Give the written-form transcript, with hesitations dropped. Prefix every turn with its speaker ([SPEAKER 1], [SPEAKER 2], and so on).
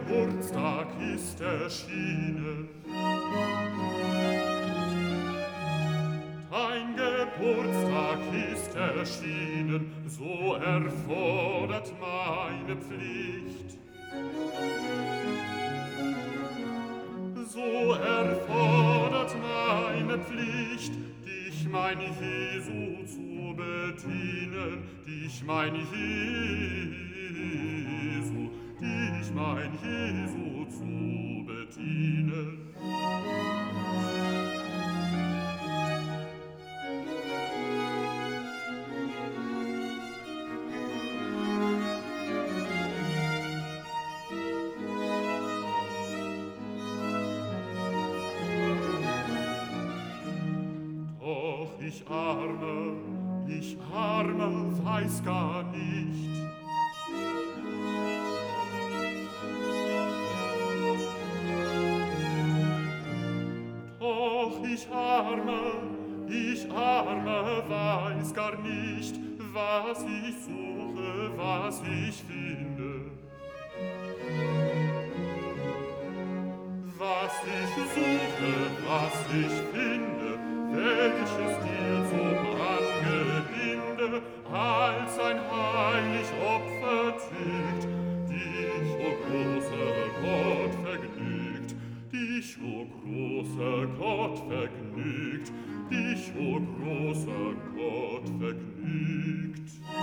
[SPEAKER 1] Geburtstag ist erschienen. Dein Geburtstag ist erschienen, so erfordert meine Pflicht. So erfordert meine Pflicht, dich, mein Jesu, zu bedienen, dich, mein Jesu, dich, mein Jesu, zu bedienen. Doch ich Arme, weiß gar nicht. Doch ich Arme, weiß gar nicht, was ich suche, was ich finde. Was ich suche, was ich finde, welches dir zum Angelinde als ein heilig Opfer tügt, dich, o großer Gott, vergnügt, dich, o großer Gott, vergnügt, dich, o großer Gott, vergnügt.